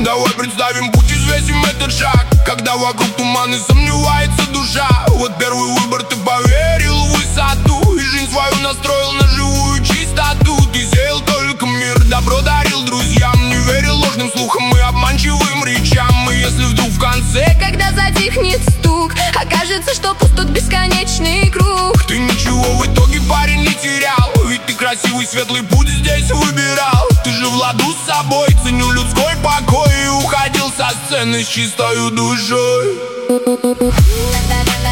Давай представим путь, взвесим этот шаг, когда вокруг туман и сомневается душа. Вот первый выбор, ты поверил в высоту и жизнь свою настроил на живую чистоту. Ты сеял только мир, добро дарил друзьям, не верил ложным слухам и обманчивым речам. И если вдруг в конце, когда затихнет стук, окажется, что пуст тот бесконечный круг, ты ничего в итоге, парень, не терял, ведь ты красивый светлый путь здесь выбирал. Ты же в ладу с собой ценил людской покой и уходил со сцены с чистою душой.